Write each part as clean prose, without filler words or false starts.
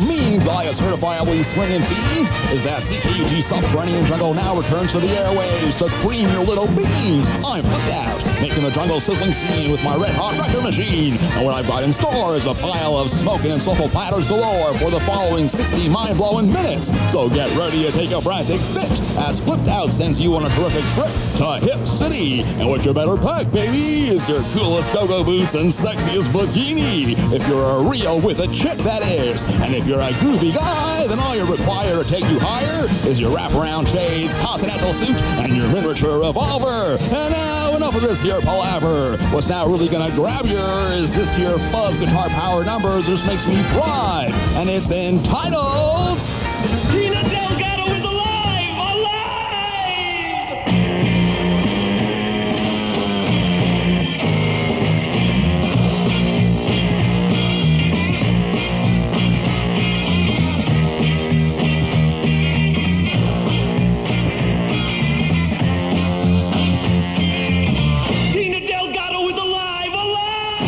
means I a certifiably swinging fiends is that CKUT Subterranean Jungle now returns to the airwaves to cream your little beans. I'm flipped out, making the jungle sizzling scene with my red-hot record machine. And what I've got in store is a pile of smoking and soulful platters galore for the following 60 mind-blowing minutes. So get ready to take a frantic fit as Flipped Out sends you on a terrific trip to Hip City. And what you better pack, baby, is your coolest go-go boots and sexiest bikini. If you're a Rio with a chick, that is. And if you're a groovy guy, then all you require to take you higher is your wraparound shades, continental suit, and your miniature revolver. And now, enough of this here palaver. What's now really gonna grab you is this here fuzz guitar power number that just makes me thrive. And it's entitled... Tina Delgado is alive! Alive! Tina Delgado is alive! Alive!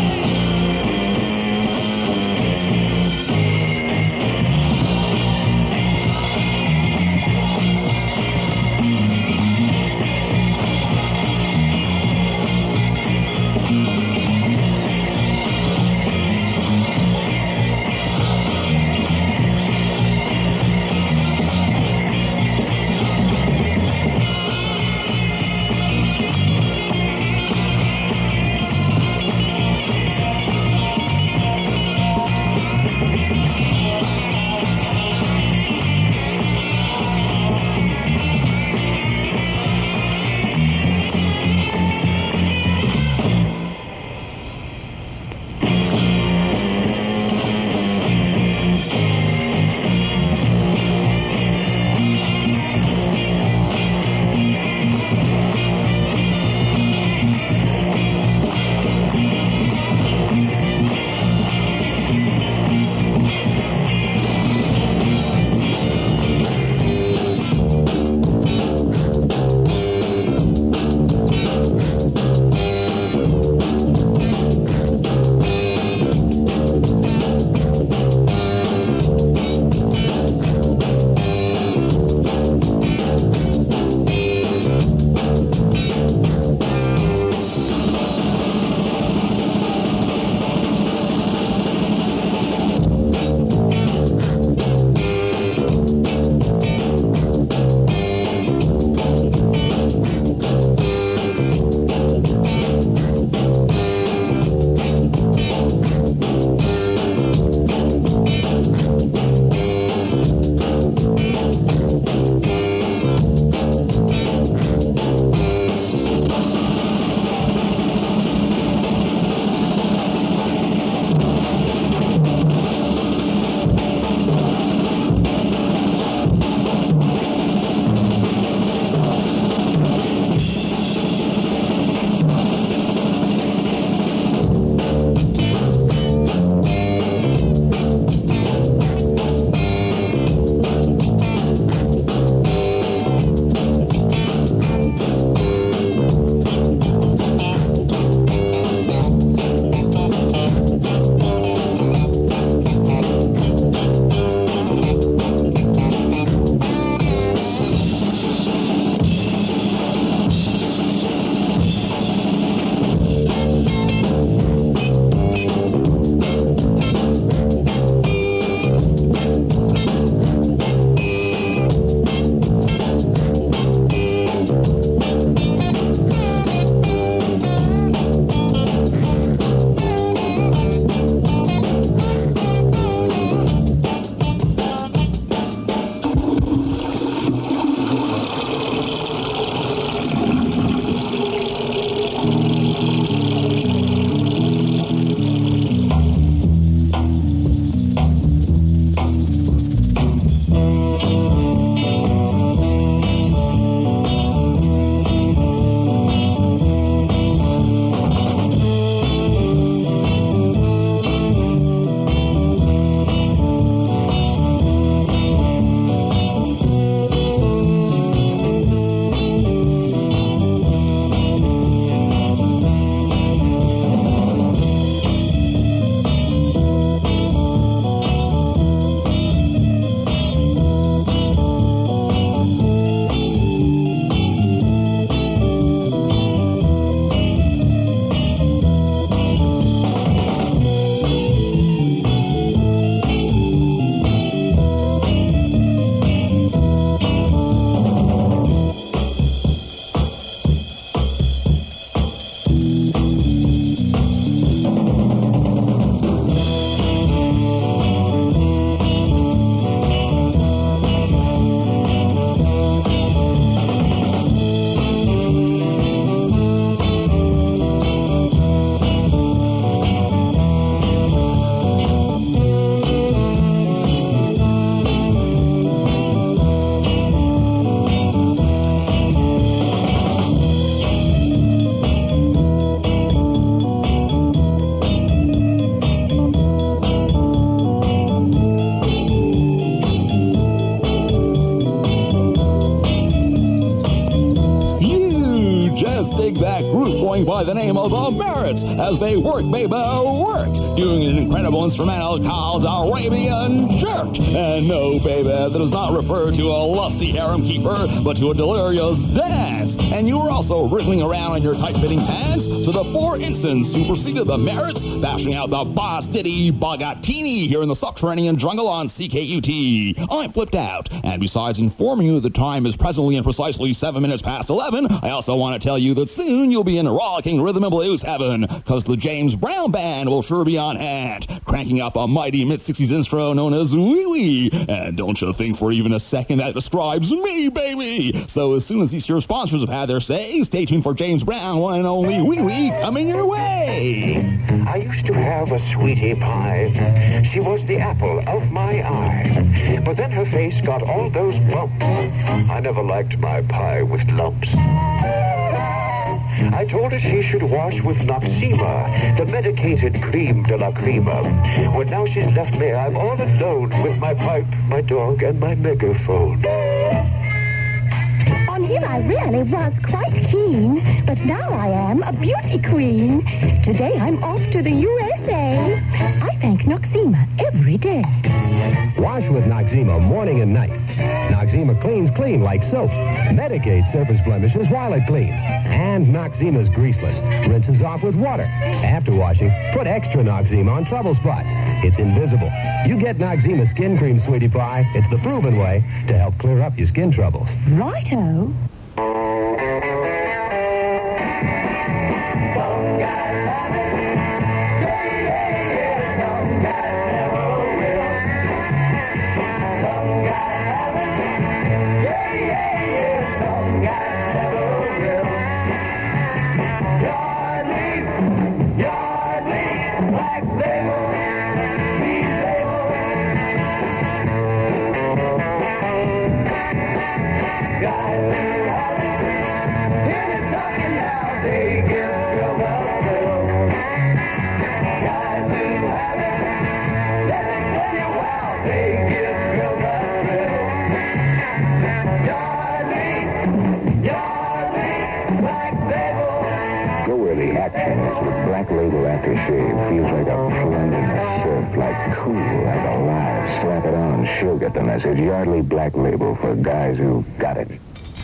by the name of the Merits as they work, baby, work, doing an incredible instrumental called Arabian Jerk. And no, baby, that does not refer to a lusty harem keeper, but to a delirious dance. And you were also wriggling around in your tight-fitting pants to the 4 instants who preceded the Merits, bashing out the Boss Diddy Bogatini here in the subterranean jungle on CKUT. I'm flipped out. And besides informing you the time is presently and precisely 7 minutes past 11, I also want to tell you that soon you'll be in rollicking rhythm and blues heaven, because the James Brown Band will sure be on hand, cranking up a mighty mid-60s intro known as Wee Wee. And don't you think for even a second that describes me, baby. So as soon as these your sponsors have had their say, stay tuned for James Brown, one and only Wee Wee coming your way. I used to have a sweetie pie. She was the apple of my eye. But then her face got all those bumps. I never liked my pie with lumps. I told her she should wash with Noxema, the medicated cream de la crema. Well, now she's left me, I'm all alone with my pipe, my dog, and my megaphone. On him I really was quite keen, but now I am a beauty queen. Today I'm off to the USA. I thank Noxema every day. Wash with Noxema morning and night. Noxema cleans clean like soap. Medicates surface blemishes while it cleans. And Noxema's greaseless. Rinses off with water. After washing, put extra Noxema on trouble spots. It's invisible. You get Noxema skin cream, sweetie pie. It's the proven way to help clear up your skin troubles. Righto. Black Label aftershave feels like a plunge in the surf, like cool, like alive. Slap it on, she'll get the message. Yardley Black Label for guys who got it.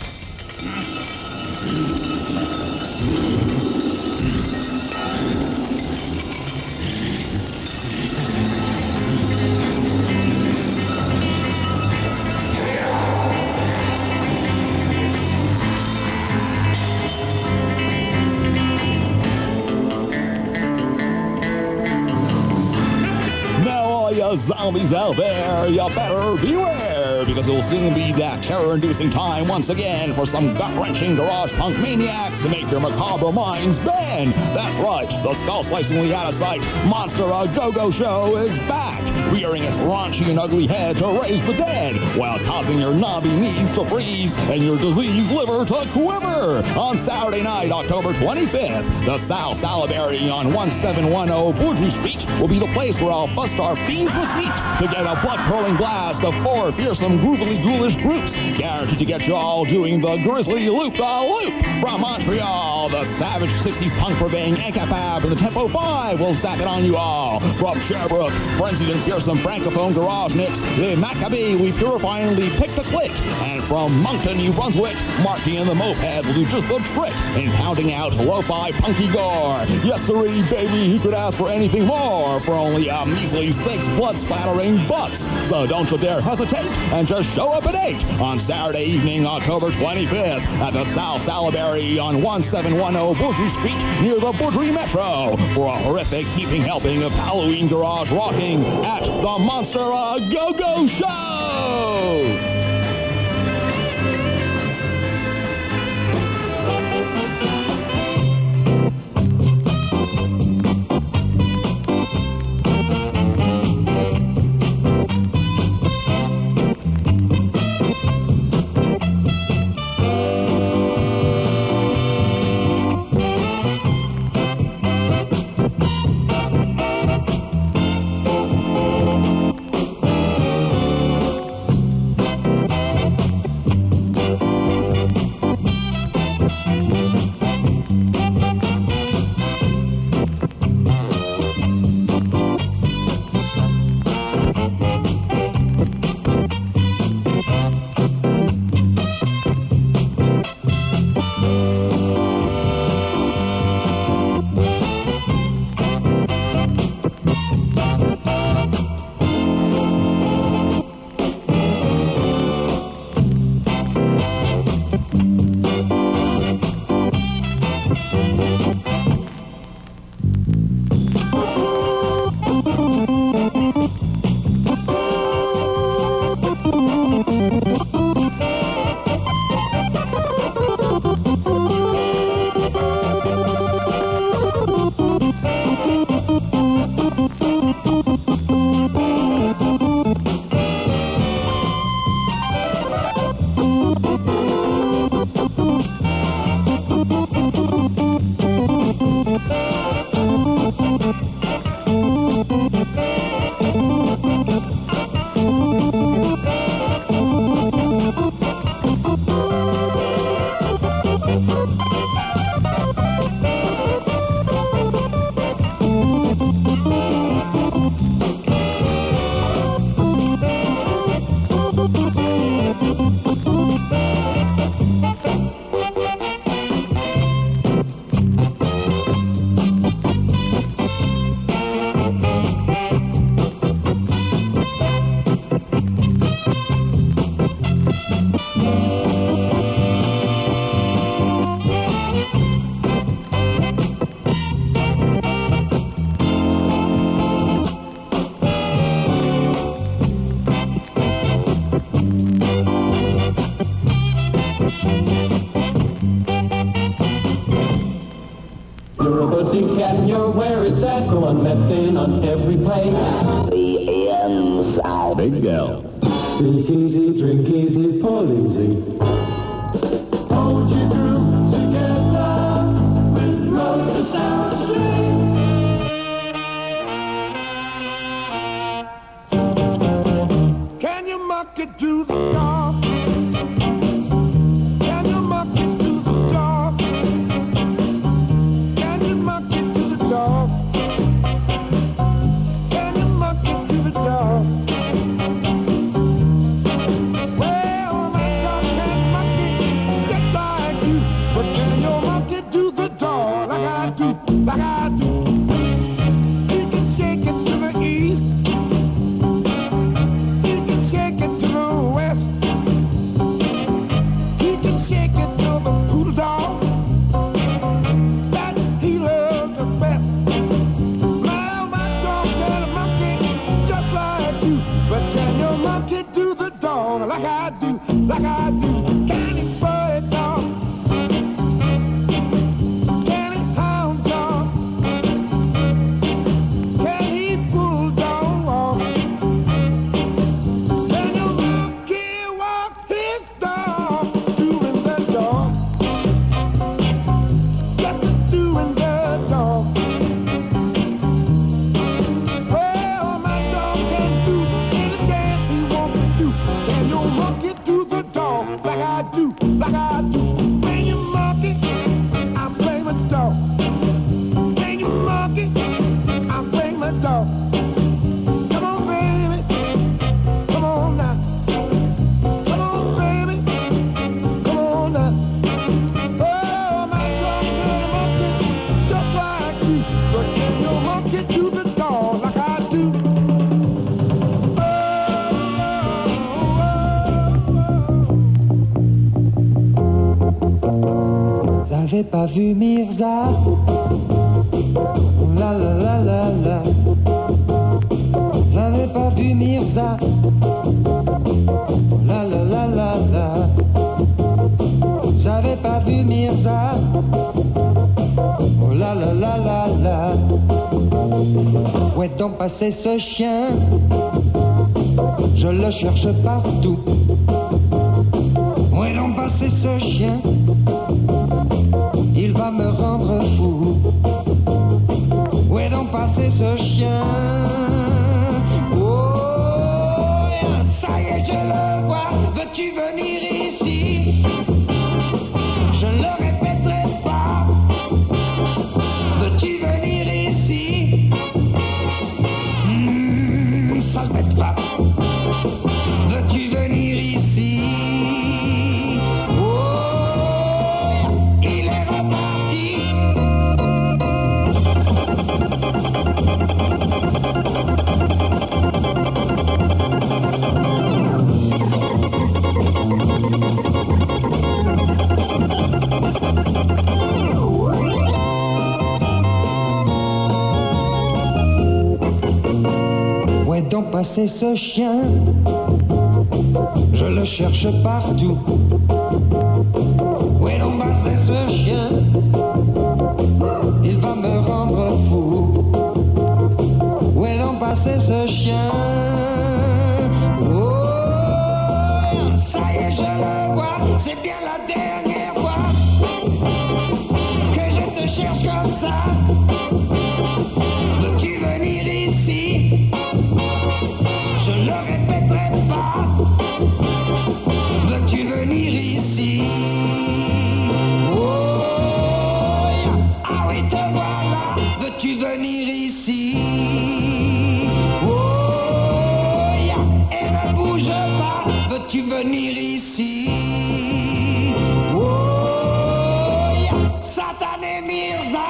Zombies out there, you better beware, because it will soon be that terror-inducing time once again for some gut-wrenching garage punk maniacs to make your macabre minds bend. That's right, the skull-slicingly out-of-sight Monster A Go-Go Show is back, rearing its raunchy and ugly head to raise the dead, while causing your knobby knees to freeze and your diseased liver to quiver. On Saturday night, October 25th, the Sal Salaberry on 1710 Bourgeois Street will be the place where all Bustar fiends must meet to get a blood-curling blast of 4 fearsome, groovily ghoulish groups, guaranteed to get you all doing the grisly loop-the-loop. From Montreal, the savage 60s punk-purveying Ankapab and the Tempo 5 will zap it on you all. From Sherbrooke, frenzied and fearsome francophone garage nicks, the Maccabee we purifyingly pick to click. And from Moncton, New Brunswick, Marky and the Mopeds will do just the trick in pounding out lo-fi punky gore. Yes, sirree, baby, who could ask for anything more for only a measly 6 blood-splattering bucks. So don't you dare hesitate and just show up at 8 on Saturday evening, October 25th at the Sal Salaberry on 1710 Bourgeois Street near the Bourgeois Metro for a horrific heaping helping of Halloween garage rocking at the Monster A Go-Go Show! And you're where it's at, growing medicine on every plate. The AM sound. Big L. Speak easy, drink easy, pull easy. Hold you group together with road to South Street. Can you muck it to the dark? Can you muck it to the dark? Can you muck it to the dark? Can you muck it to the dark? Well, my dog can muck it just like you, but can you muck it to the dark like I do, like I do? You can shake it to the east. You can shake it to the west. You can shake it to the poodle dog that he loves the best. Well, my dog can muck it just like you, but can you muck it to the dog like I do, like I do? Can he bird dog? Can he hound dog? Can he bulldog walk? Can you monkey walk his dog? Doing the dog, just a doing the dog. Well, my dog can do any dance he wants to do. Can you monkey do the dog like I do, like I do? When you monkey, I play my dog. When you monkey, I play my dog. Come on, baby. Come on now. Come on, baby. Come on now. Oh, my dog can monkey just like you, but can you monkey to the dog like I do? Vous avez pas vu Mirza? La la la la la. Vous avez pas vu Mirza? La la la la la. Vous avez pas vu Mirza? Oh la la la la la. Où est donc passé ce chien? Je le cherche partout. Où est donc passé ce chien? Il va me rendre fou. Où est donc passé ce chien? Oh, ça y est, je le vois. Veux-tu venir ici? Je le répéterai pas. Veux-tu venir ici? Sale bête va. Veux-tu venir ici? Oh, il est reparti. Où est donc passé ce chien? Je le cherche partout. Où est donc passé ce chien? Il va me rendre fou. Où est donc passé ce chien? Oh, ça y est, je le vois. C'est bien la dernière fois que je te cherche comme ça. Veux-tu venir ici? Je le répéterai pas. Veux-tu venir ici? Oh, ah oui, te voilà. Veux-tu venir ici? Oh, et ne bouge pas. veux-tu venir ici? Oh, yeah. Satané Mirza.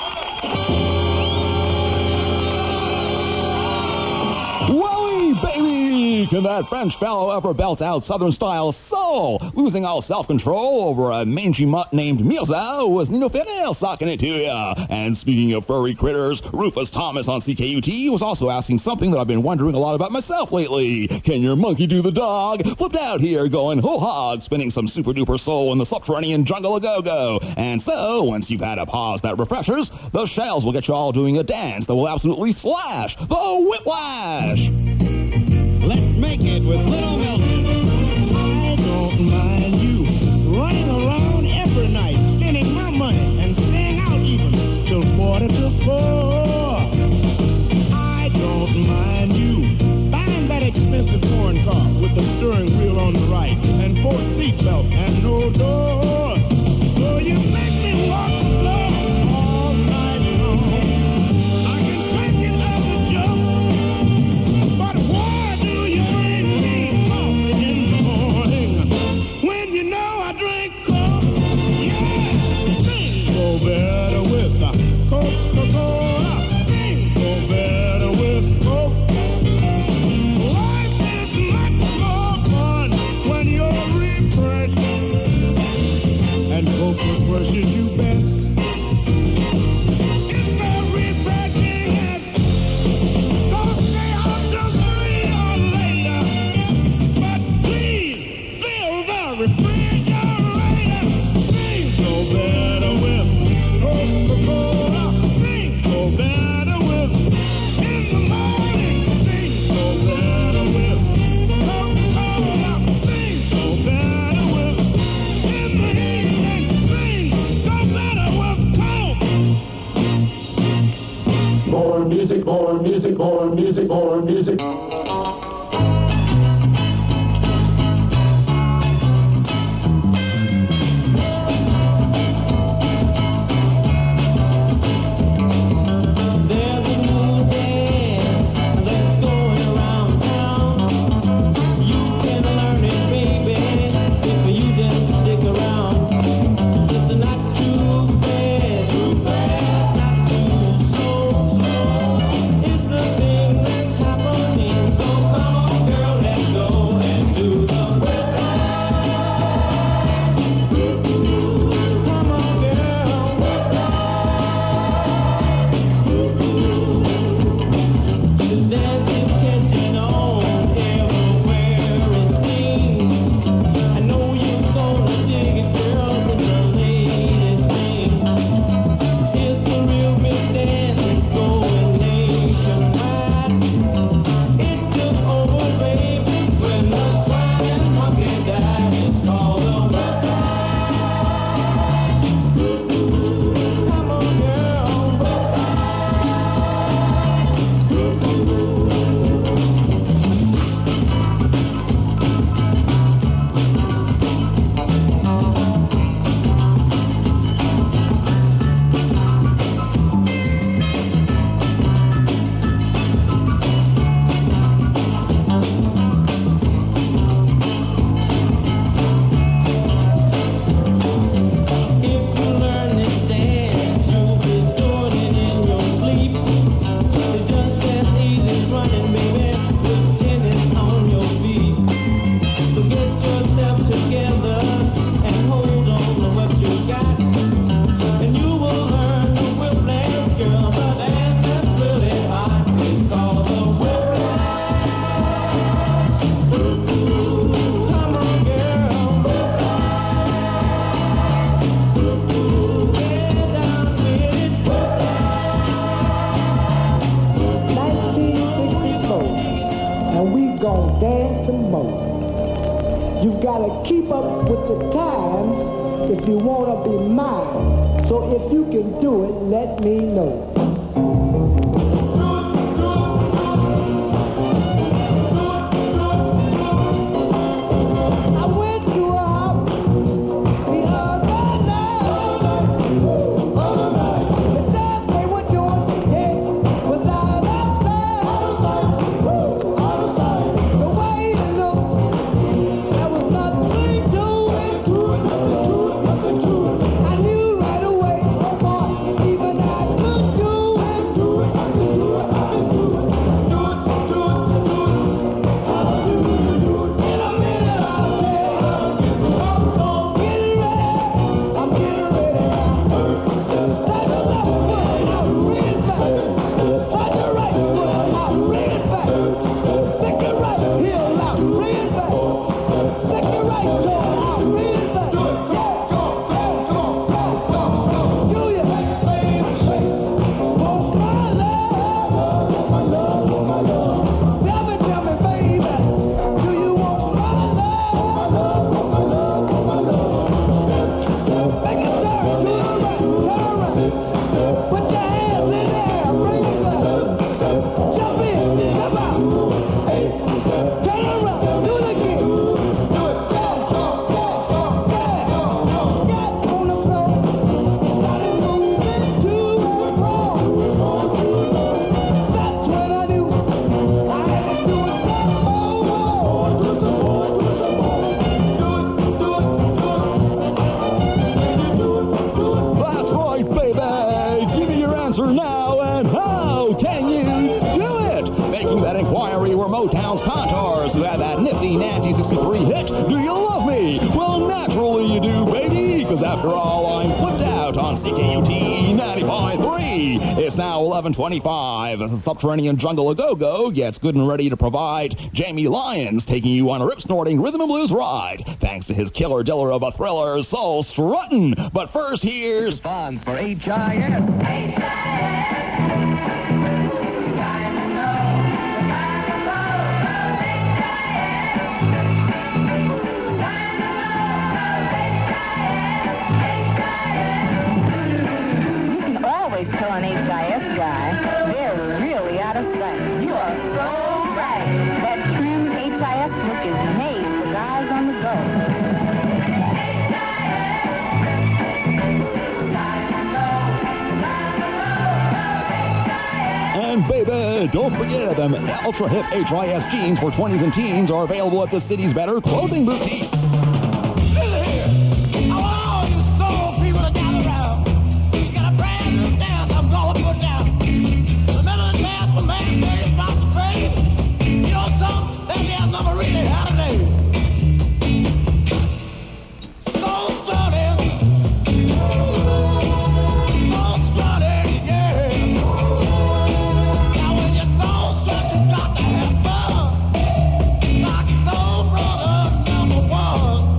Wowie, baby! Can that French fellow ever belt out Southern-style soul? Losing all self-control over a mangy mutt named Mirza was Nino Fennell socking it to ya. And speaking of furry critters, Rufus Thomas on CKUT was also asking something that I've been wondering a lot about myself lately. Can your monkey do the dog? Flipped out here going whole hog, spinning some super-duper soul in the subterranean jungle a-go-go. And so, once you've had a pause that refreshers, the shells will get you all doing a dance that will absolutely slash the whiplash. Let's make it with Little Milton. I don't mind you running around every night, spending my money and staying out even till 3:45. I don't mind you buying that expensive foreign car with the steering wheel on the right and 4 seatbelts and no doors. So you make me walk slow all night long. I can take it as a joke, but why do you bring me coffee in the morning when you know I drink coke? Yeah, things go better with the Coca-Cola. Things go better with Coke. Life is much more fun when you're refreshed, and Coke refreshes you best. It's very refreshing and so stay out till 3 or later. But please fill the refrigerator. Things go better with Coca-Cola. Things go better with in the morning. Things go better with Coca-Cola. Things go better with in the evening. Things go better with Coke. More music, more music, more music, more music. There's a new dance that's going around town. You can learn it, baby, if you just stick around. It's not too fast, not too slow. It's the thing that's happening. So come on, girl, let's go and do the whiplash. Come on, girl, this dance is catching on everywhere it's seen. I know you're gonna dig it, girl, it's the latest thing. It's the real big dance that's going nationwide. It took over, baby, when the twine monkey died. It's called the whiplash. Come on, girl, if you learn this dance, you'll be doing it in your sleep. It's just as easy as running, baby, with tennis on your feet. So get yourself together and hold on to what you got, and you will learn the whiplash, girl. The dance that's really hot is called the whiplash. Come on, girl, get down with it. 1964, and we gon' dance some more. You gotta keep up with the times if you wanna be mine. So if you can do it, let me know. I went to a house the other night. The dance they were doing, yeah, was out of sight. The way it looked, 1963 hit, Do You Love Me? Well, naturally you do, baby, because after all, I'm flipped out on CKUT 90.3. It's now 11:25. The Subterranean Jungle A-Go-Go gets good and ready to provide Jamie Lyons taking you on a rip-snorting rhythm and blues ride, thanks to his killer diller of a thriller, Soul Struttin'. But first, here's Bonds for HIS. Always tell an HIS guy, they're really out of sight. You are so right. That trim HIS look is made for guys on the go. And baby, don't forget them ultra hip HIS jeans for 20s and teens are available at the city's better clothing boutiques. Listen here. I want all you soul people to gather around. We got a brand new dance I'm gonna put down. Remember the dance when man came about the trade? You know something? That dance number really had a name. Soul Strutting. Soul Strutting, yeah. Now when you soul strut, you got to have fun. Like Soul Brother #1.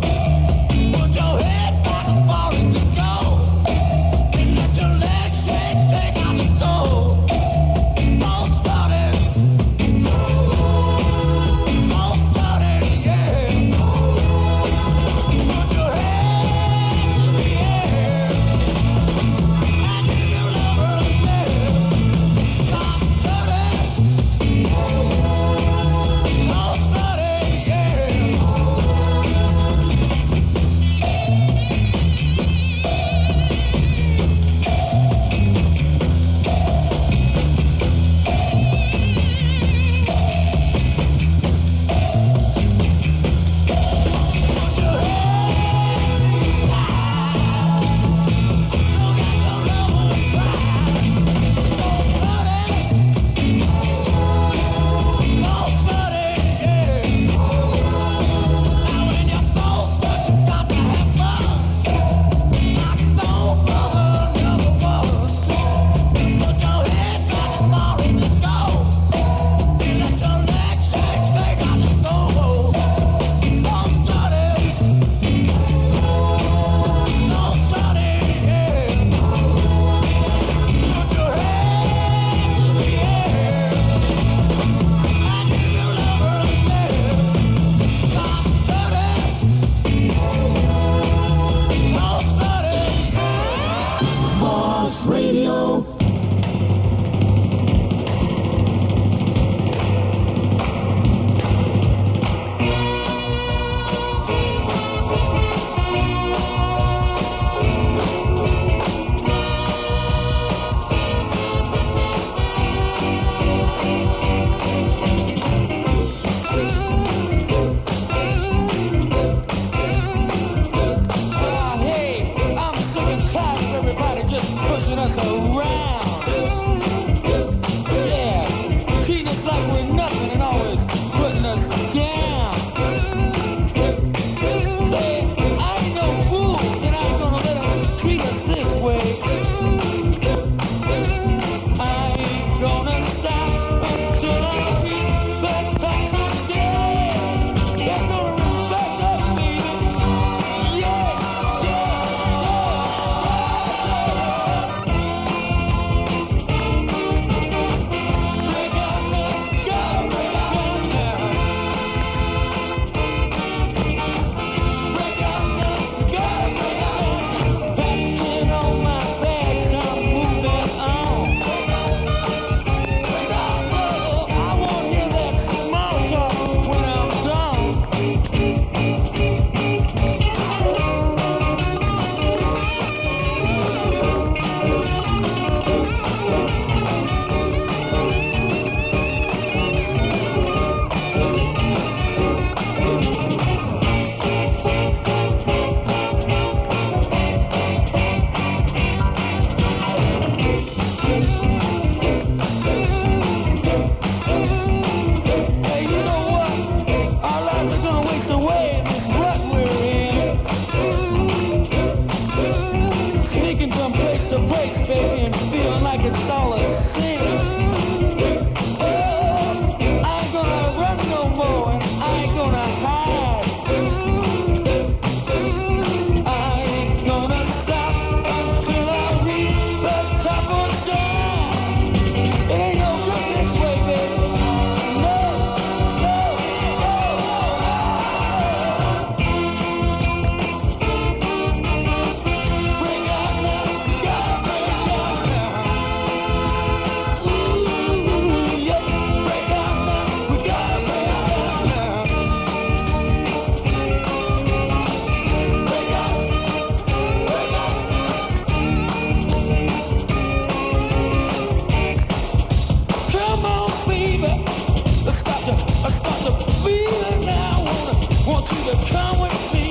come with me.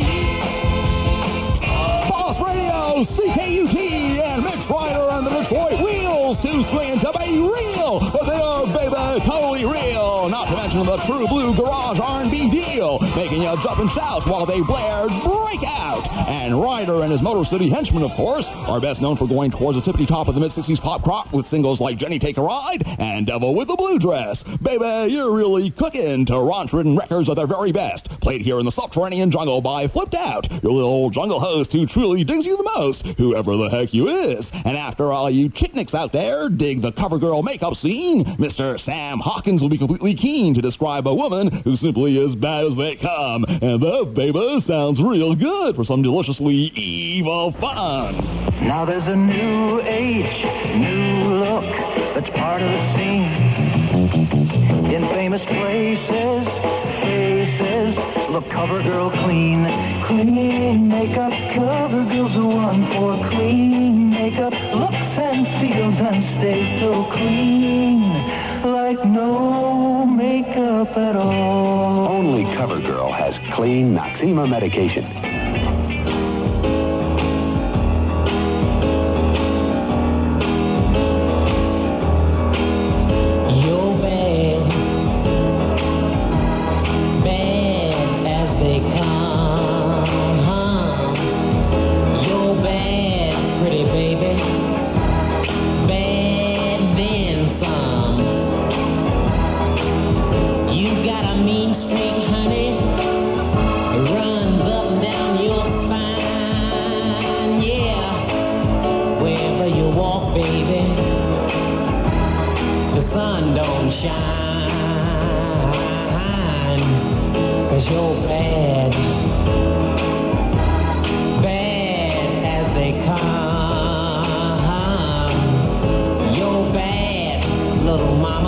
Boss Radio, CKUT, and Mitch Ryder and the Detroit Wheels, too swinging to be real, but they are, baby, totally real. Not to mention the true blue garage R&B deal, making you jump and shout while they blared Breakout. And Ryder and his Motor City henchmen, of course, are best known for going towards the tippity top of the mid-60s pop crop with singles like Jenny Take a Ride and Devil with the Blue Dress. Baby, you're really cooking to raunch-ridden records of their very best, played here in the subterranean jungle by Flipped Out, your little old jungle host who truly digs you the most, whoever the heck you is. And after all you chicknicks out there dig the cover girl makeup scene, Mr. Sam Hawkins will be completely keen to describe a woman who simply as bad as they come. And that, baby, sounds real good for some deliciously evil fun. Now there's a new age, new look that's part of the scene. In famous places, faces look cover girl clean. Clean makeup, cover girl's the one for clean makeup. Looks and feels and stays so clean, like no makeup at all. Only CoverGirl has clean Noxzema medication. You're bad, bad as they come. You're bad, pretty baby, bad then some. You got a mean streak, honey, it runs up and down your spine. Yeah, wherever you walk, baby, the sun don't shine, 'cause you're bad, bad as they come. You're bad, little mama,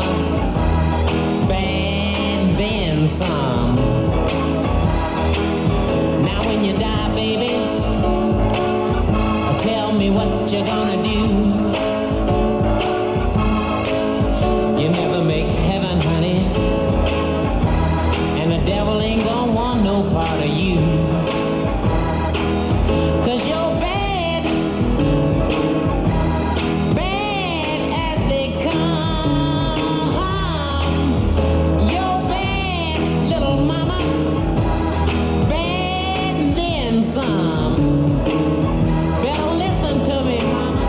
bad then some. Now when you die, baby, tell me what you're gonna do. You never make heaven, honey, and the devil ain't gonna want no part of you. 'Cause you're bad, bad as they come. You're bad, little mama, bad then some. Better listen to me, mama.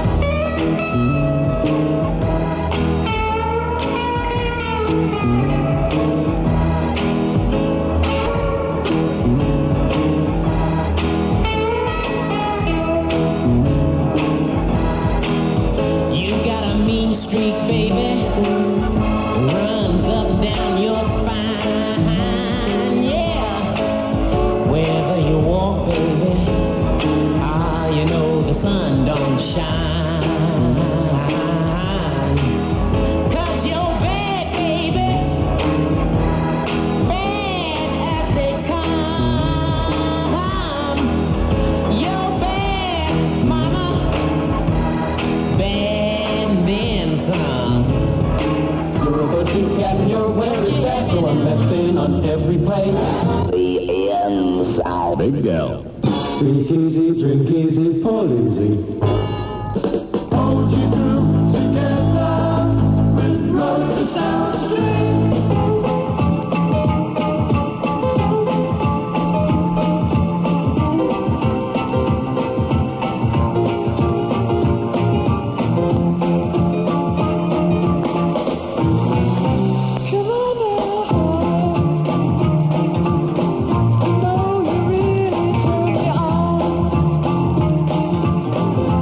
You got a mean streak, baby, runs up and down your spine. Yeah, wherever you walk, baby, you know the sun don't shine. 'Cause you're bad, baby, bad as they come. You're bad, mama, bad then some. You're a buddy cat and you're very bad. So I'm investing on every play. The AM sound. Big Del. Speak easy, drink easy, pull easy. Hold you through together with road to South Street. Come on now, I know you really turn me on.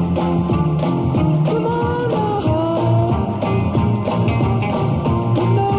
Come on now, you know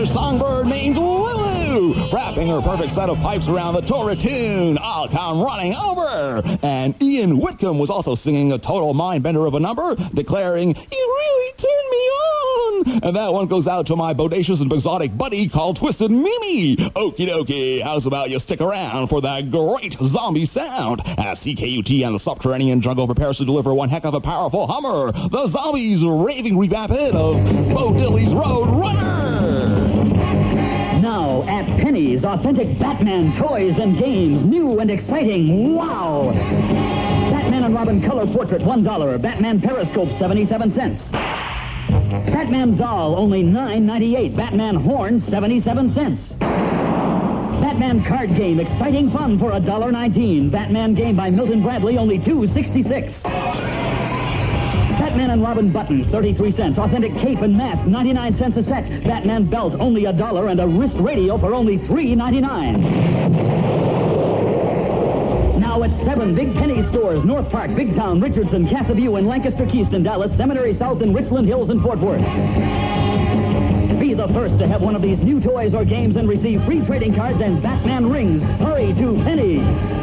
another songbird named Lulu, wrapping her perfect set of pipes around the Torah tune, I'll Come Running Over. And Ian Whitcomb was also singing a total mind-bender of a number, declaring, You really turned me on. And that one goes out to my bodacious and exotic buddy called Twisted Mimi. Okie dokie, how's about you stick around for that great zombie sound as CKUT and the Subterranean Jungle prepares to deliver one heck of a powerful hummer, the Zombies raving revamp hit of Bo Diddley's Road Runner. Now at Penny's, authentic Batman toys and games, new and exciting. Wow! Batman and Robin color portrait, $1. Batman periscope, 77 cents. Batman doll, only $9.98. Batman horn, 77 cents. Batman card game, exciting fun for $1.19. Batman game by Milton Bradley, only $2.66. Batman and Robin button, 33 cents. Authentic cape and mask, 99 cents a set. Batman belt, only $1, and a wrist radio for only $3.99. Now at 7 Big Penny stores, North Park, Big Town, Richardson, Casa View, and Lancaster, Keyston, Dallas, Seminary South, and Richland Hills, and Fort Worth. Be the first to have one of these new toys or games and receive free trading cards and Batman rings. Hurry to Penny.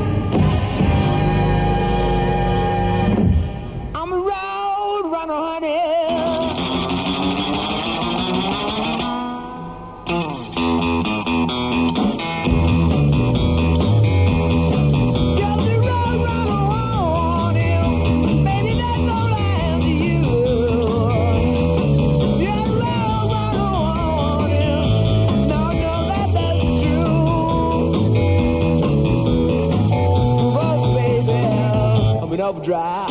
I'm a road runner, honey. Overdrive.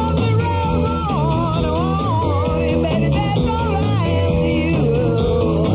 Baby, that's all I am to you.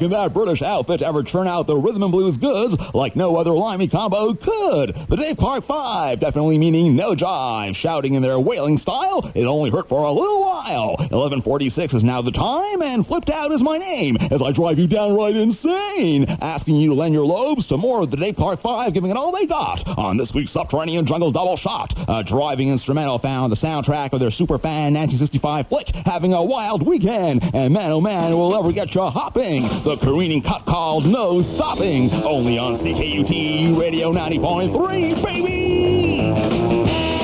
in that British outfit to ever churn out the rhythm and blues goods like no other limey combo could. The Dave Clark Five, definitely meaning no jive, shouting in their wailing style, it only hurt for a little while. 11:46 is now the time, and Flipped Out is my name, as I drive you downright insane, asking you to lend your lobes to more of the Dave Clark Five, giving it all they got on this week's Subterranean Jungle Double Shot, a driving instrumental found the soundtrack of their superfan 1965 flick, Having a Wild Weekend, and man oh man will ever get you hopping, the careening cut called No Stopping, only on CKUT Radio 90.3, baby!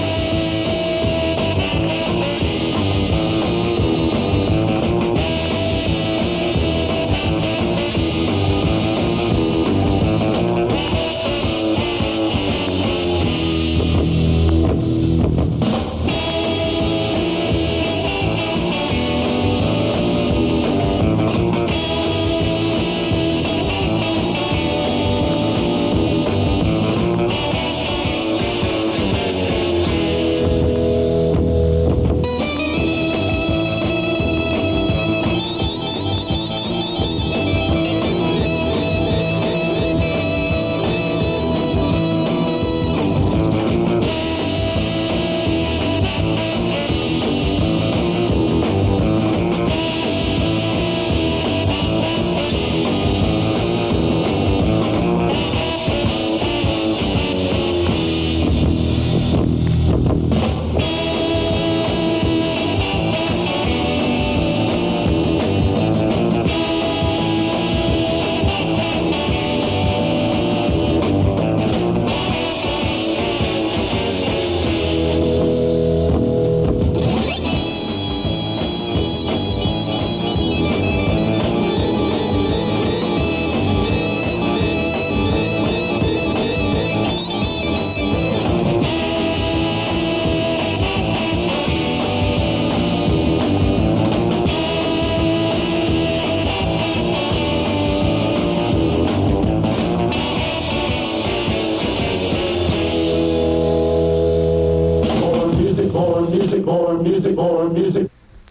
More music.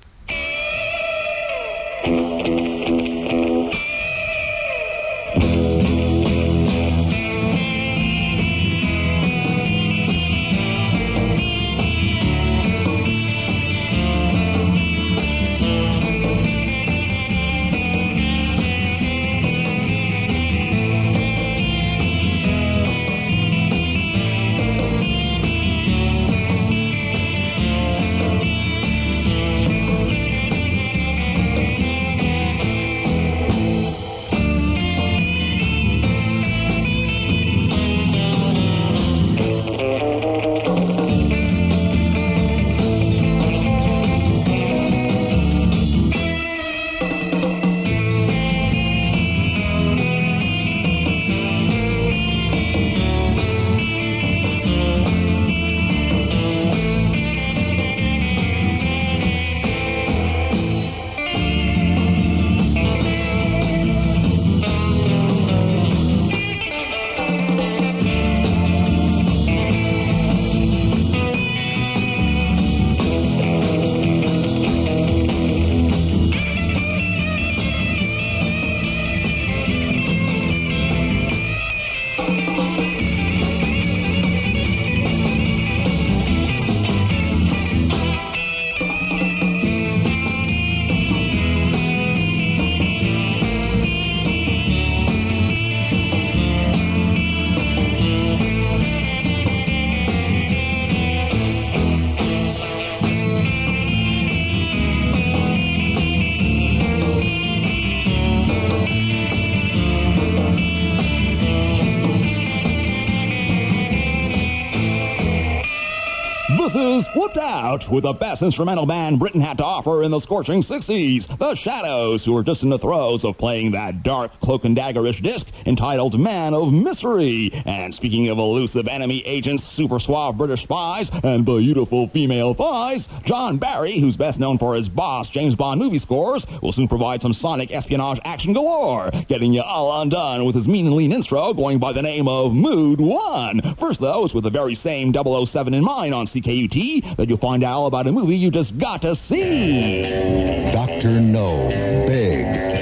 This is Flipped Out with the best instrumental band Britain had to offer in the scorching 60s, The Shadows, who were just in the throes of playing that dark cloak and daggerish disc entitled Man of Mystery. And speaking of elusive enemy agents, super suave British spies, and beautiful female thighs, John Barry, who's best known for his Boss James Bond movie scores, will soon provide some sonic espionage action galore, getting you all undone with his mean and lean intro going by the name of Mood 1. First, though, it's with the very same 007 in mind on CKUT that you'll find out about a movie you just got to see. Dr. No, big, from Russia.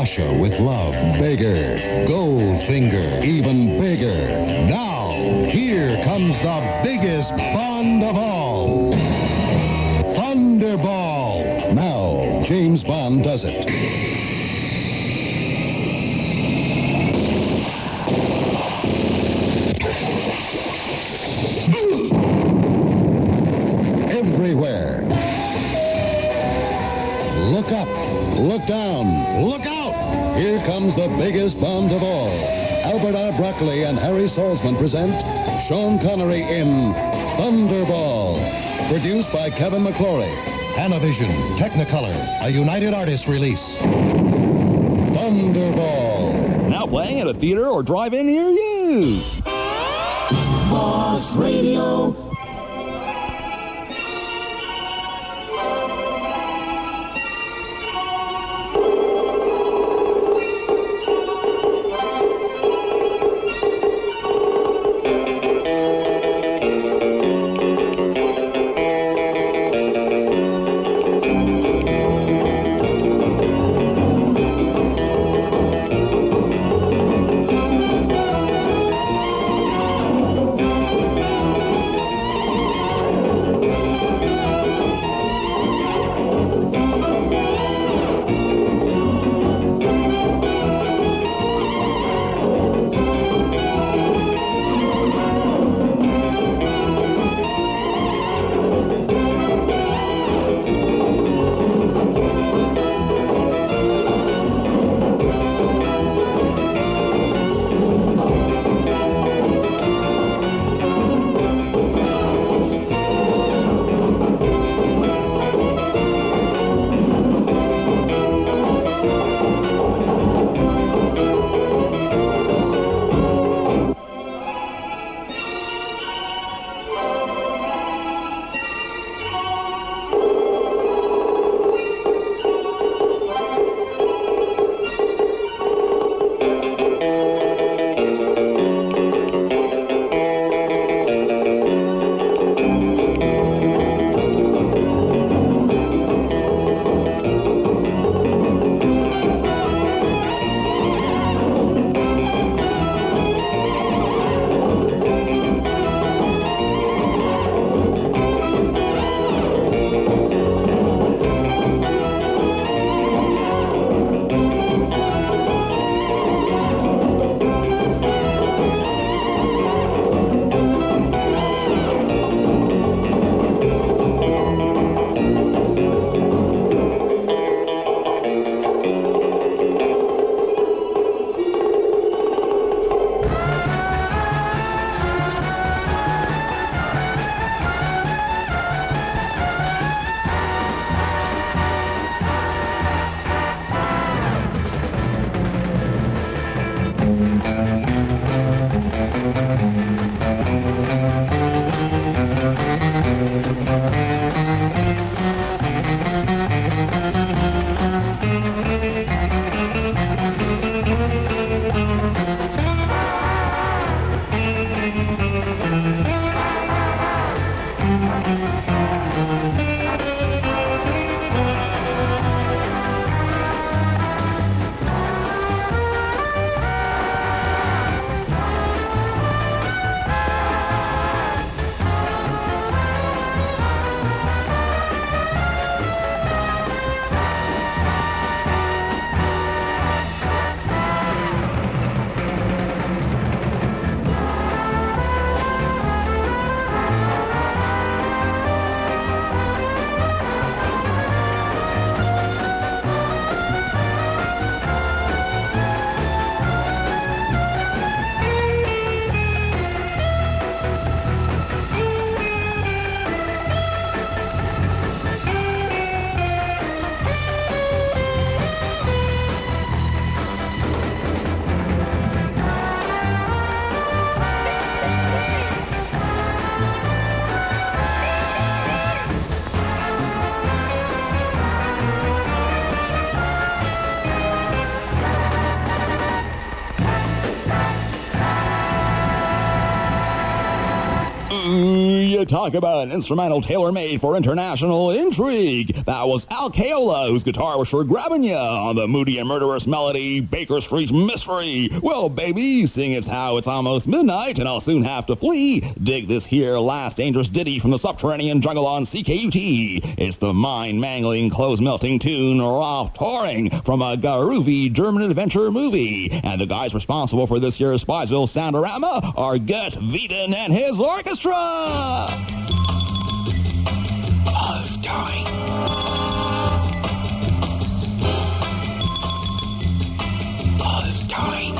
Russia with love, bigger. Goldfinger, even bigger. Now, here comes the biggest Bond of all. Thunderball. Now, James Bond does it. Everywhere. Look up, look down, look out! Here comes the biggest Bond of all. Albert R. Broccoli and Harry Salzman present Sean Connery in Thunderball. Produced by Kevin McClory. Panavision, Technicolor, a United Artists release. Thunderball. Now playing at a theater or drive-in near you. Boss Radio. You talk about an instrumental tailor-made for international intrigue. That was Al Caiola, whose guitar was for grabbing ya on the moody and murderous melody, Baker Street Mystery. Well, baby, seeing as how it's almost midnight and I'll soon have to flee, dig this here last dangerous ditty from the subterranean jungle on CKUT. It's the mind-mangling, clothes-melting tune Off Touring from a groovy German adventure movie. And the guys responsible for this year's Spiceville Soundorama are Gut Whedon and his orchestra. Of time. Of time.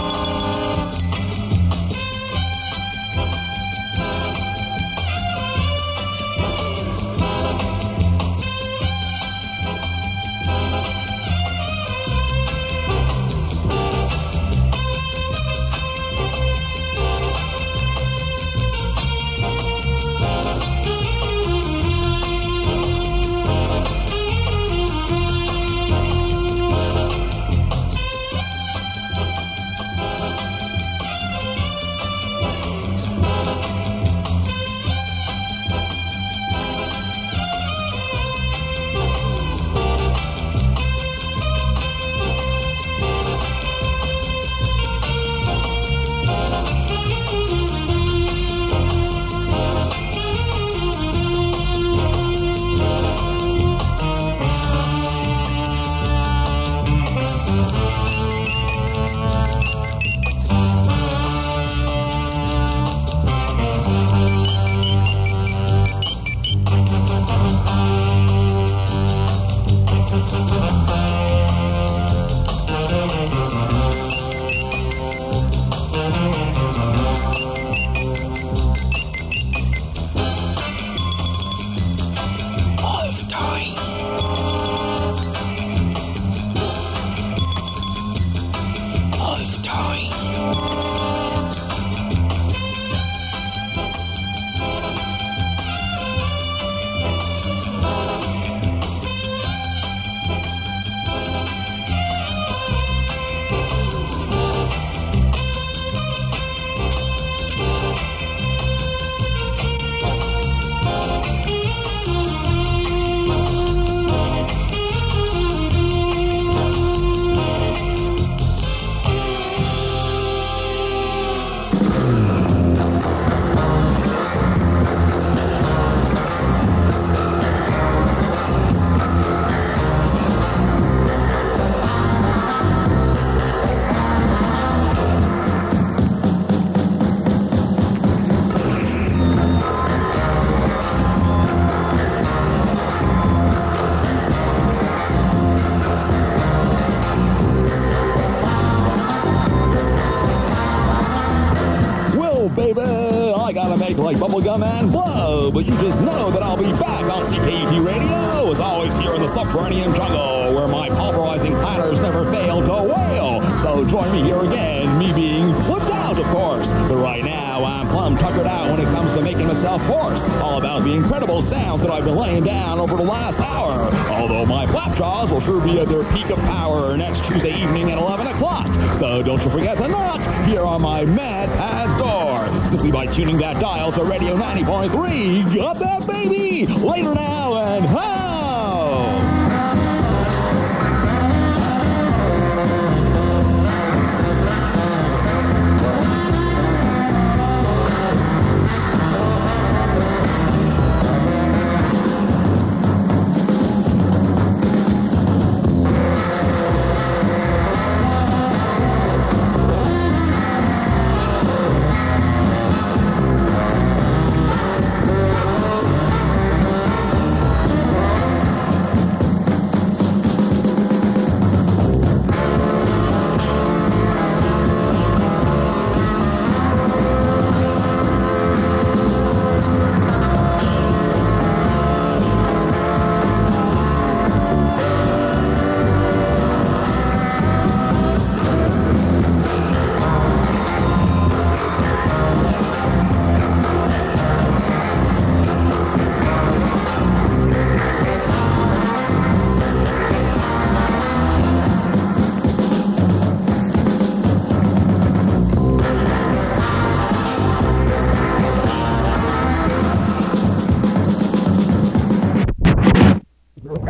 Like bubblegum and blow, but you just know that I'll be back on CKUT Radio, as always here in the subterranean jungle, where my pulverizing platters never fail to wail. So join me here again, me being flipped out, of course. But right now, I'm plumb tuckered out when it comes to making myself hoarse, all about the incredible sounds that I've been laying down over the last hour. Although my flapjaws will sure be at their peak of power next Tuesday evening at 11 o'clock. So don't you forget to knock here on my Mad Pass door, simply by tuning that dial to Radio 90.3. Got that, baby? Later now, and ho!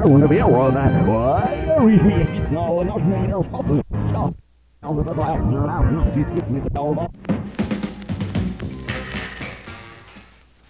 What?